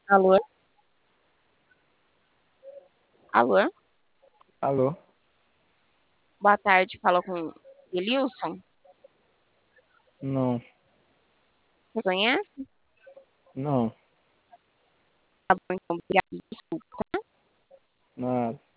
Alô? Alô? Alô? Boa tarde, fala com Elilson. Não, Você conhece? não, Tá bom, então, obrigada. Desculpa. nada.